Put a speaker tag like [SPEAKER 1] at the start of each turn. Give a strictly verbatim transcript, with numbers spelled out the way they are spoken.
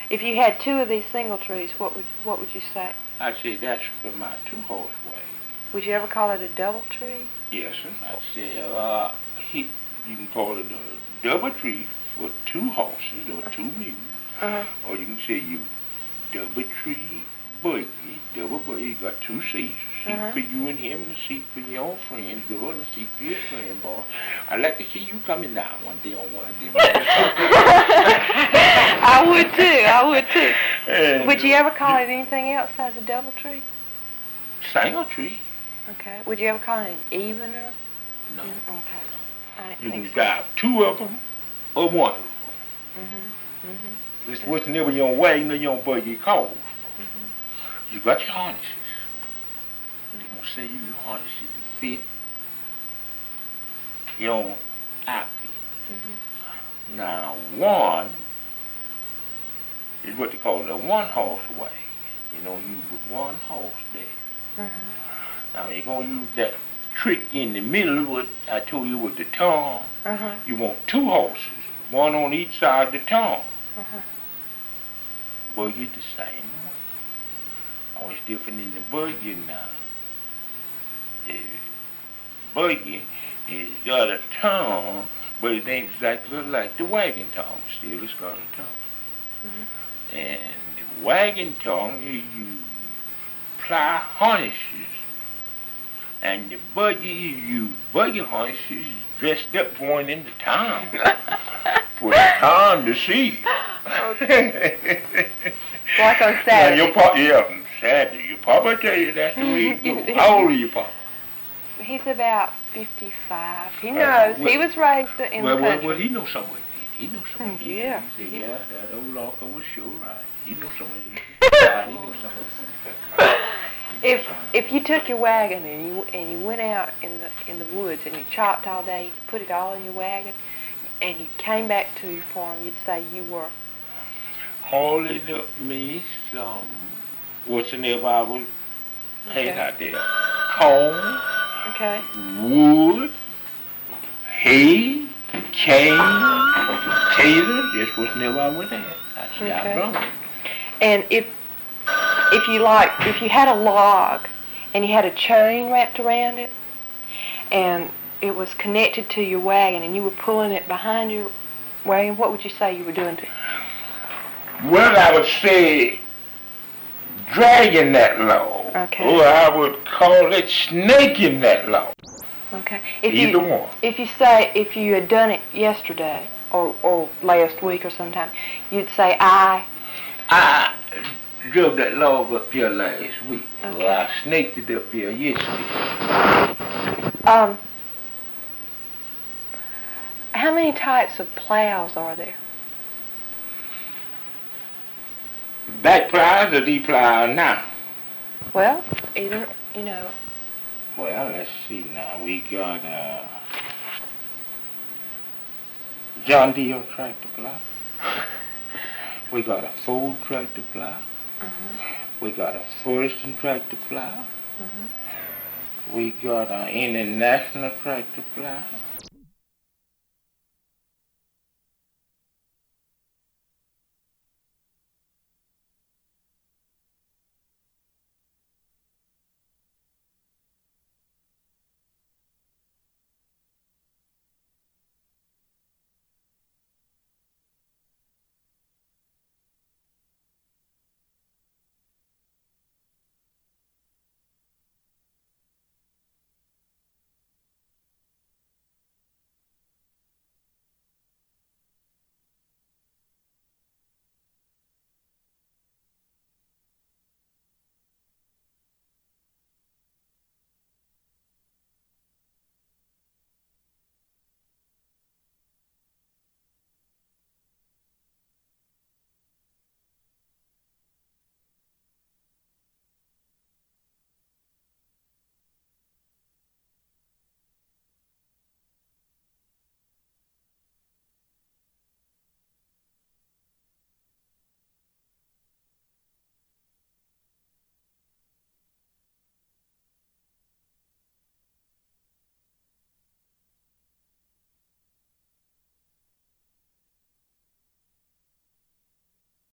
[SPEAKER 1] If you had two of these single trees, what would what would you say?
[SPEAKER 2] I'd say that's for my two-horse wagon.
[SPEAKER 1] Would you ever call it a double tree?
[SPEAKER 2] Yes, sir. I'd say uh, he, you can call it a double tree for two horses or two mules.
[SPEAKER 1] Uh-huh.
[SPEAKER 2] Or you can say you double tree buggy, double buggy. You got two seats, a seat
[SPEAKER 1] uh-huh.
[SPEAKER 2] for you and him, and a seat for your friend girl, and a seat for your friend boy. I'd like to see you coming down one day on one of them.
[SPEAKER 1] I would too. I would too.
[SPEAKER 2] And
[SPEAKER 1] would you ever call it anything else besides a double tree?
[SPEAKER 2] Single tree.
[SPEAKER 1] Okay. Would you ever call it an evener?
[SPEAKER 2] No.
[SPEAKER 1] Okay. I
[SPEAKER 2] You
[SPEAKER 1] think
[SPEAKER 2] can
[SPEAKER 1] so.
[SPEAKER 2] drive two of them or one of them.
[SPEAKER 1] Mhm. Mhm.
[SPEAKER 2] It's what's never your wagon or your buggy calls.
[SPEAKER 1] Mhm.
[SPEAKER 2] You got your harnesses. They gonna say you your harnesses to fit your outfit.
[SPEAKER 1] Mhm.
[SPEAKER 2] Now one is what they call a one horse wagon. You know, you with one horse there.
[SPEAKER 1] Mhm.
[SPEAKER 2] Now you're gonna use that trick in the middle, what I told you with the tongue.
[SPEAKER 1] Uh-huh.
[SPEAKER 2] You want two horses, one on each side of the tongue.
[SPEAKER 1] Uh-huh.
[SPEAKER 2] Buggy the same way. Always different in the buggy now. The buggy is got a tongue, but it ain't exactly like the wagon tongue. Still, it's got a tongue.
[SPEAKER 1] Mhm.
[SPEAKER 2] And the wagon tongue, you use ply harnesses, and the buggy, you use buggy harnesses dressed up going into town for the town to see.
[SPEAKER 1] Okay. Like on
[SPEAKER 2] Now
[SPEAKER 1] Saturday.
[SPEAKER 2] your papa, yeah, Saturday. Your papa tell you that's the way it goes. How old are your papa?
[SPEAKER 1] He's about fifty-five. He
[SPEAKER 2] Uh,
[SPEAKER 1] knows.
[SPEAKER 2] well-
[SPEAKER 1] he was raised in
[SPEAKER 2] Well,
[SPEAKER 1] the
[SPEAKER 2] well,
[SPEAKER 1] country.
[SPEAKER 2] well, he knows somewhere. He knows somewhere.
[SPEAKER 1] Hmm, yeah,
[SPEAKER 2] He said,
[SPEAKER 1] yeah.
[SPEAKER 2] yeah, that old uncle was sure right. He knows somewhere. Yeah, he knows somewhere.
[SPEAKER 1] If if you took your wagon and you and you went out in the in the woods and you chopped all day, you put it all in your wagon, and you came back to your farm, you'd say you were.
[SPEAKER 2] Hauling up me some, what's the name I was had
[SPEAKER 1] Okay.
[SPEAKER 2] out there? Corn,
[SPEAKER 1] Okay.
[SPEAKER 2] wood, hay, cane, tater. That's what's never I went at. I said, I
[SPEAKER 1] Okay.
[SPEAKER 2] brought it.
[SPEAKER 1] And if if you like, if you had a log and you had a chain wrapped around it, and it was connected to your wagon, and you were pulling it behind your wagon, what would you say you were doing to it?
[SPEAKER 2] Well, I would say dragging that log.
[SPEAKER 1] Okay.
[SPEAKER 2] Or I would call it snaking that log.
[SPEAKER 1] Okay. If
[SPEAKER 2] Either
[SPEAKER 1] you
[SPEAKER 2] one.
[SPEAKER 1] if you say if you had done it yesterday or or last week or sometime, you'd say I.
[SPEAKER 2] I drove that log up here last week.
[SPEAKER 1] Okay.
[SPEAKER 2] Or I snaked it up here yesterday.
[SPEAKER 1] Um. How many types of plows are there?
[SPEAKER 2] Back plows or deep plows now?
[SPEAKER 1] Well, either you know.
[SPEAKER 2] Well, let's see now. We got uh, John Deere tractor plow. We got a Ford tractor plow.
[SPEAKER 1] Uh-huh.
[SPEAKER 2] We got a Ferguson tractor plow.
[SPEAKER 1] Uh-huh.
[SPEAKER 2] We got an International tractor plow.